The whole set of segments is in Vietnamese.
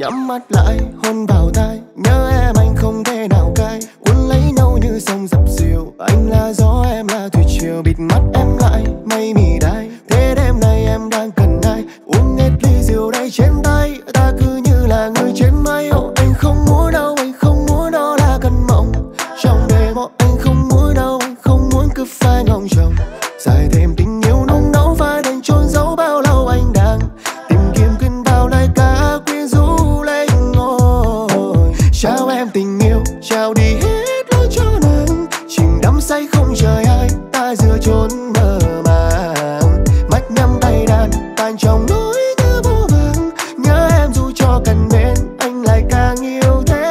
nhắm mắt lại hôn vào tai, nhớ em anh không thể nào cai, cuốn lấy nhau như sông dập dìu. Anh là gió em là thủy triều, bịt mắt em lại mây mì đai. Thế đêm nay em đang cần ai, uống hết ly rượu đây trên tay, ta cứ như là người trên mây. Anh không muốn đâu, anh không muốn đó là cơn mộng trong đêm. Anh không muốn đâu, anh không muốn cứ phải ngóng trông dài thêm tình yêu nung nấu, phải đành chôn giấu bao lâu anh đang tìm kiếm quên vào lời ca quyến rũ lấy ngồi. Trao em tình yêu, trao đi hết lối cho nắng, chìm đắm say không chờ ai, ta giữa chốn mơ màng. Mắt nhắm tay đàn tan trong nỗi nhớ vô vàng, nhớ em dù cho cần bên anh lại càng yêu thêm.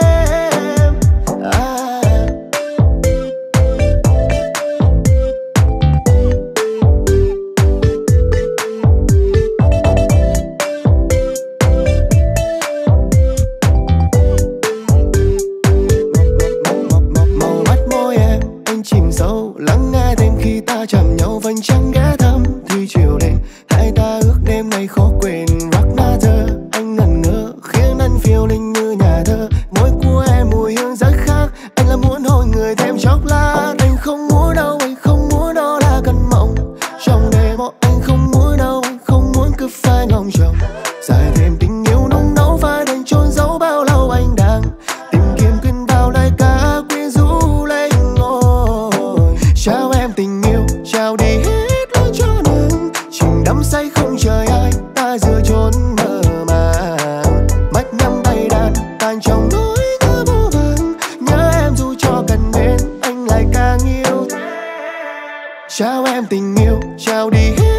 Màu mắt môi em anh chìm sâu, lắng nghe thêm khi ta chạm nhau, vành trăng ghé thăm thì chiều lên hai ta ước đêm này khó quên. Rocknatter anh ngẩn ngơ khiến anh phiêu linh như nhà thơ, môi của em mùi hương rất khác, anh là muốn hôn người thêm chốc lát. Anh không muốn đâu, anh không muốn đó là cơn mộng trong đêm. Anh không muốn đâu, anh không muốn cứ phải ngóng trông dài thêm tình yêu nung nấu, phải đành chôn giấu bao lâu anh đang tìm kiếm quên vào lời ca quyến rũ lấy ngồi. Trao em tình yêu, trao đi hết lối cho nắng, chìm đắm say không chờ ai, ta giữa chốn mơ màng. Mắt nhắm tay đàn tan trong nỗi nhớ vô vàng, nhớ em dù cho cần bên anh lại càng yêu thêm. Trao em tình yêu, trao đi hết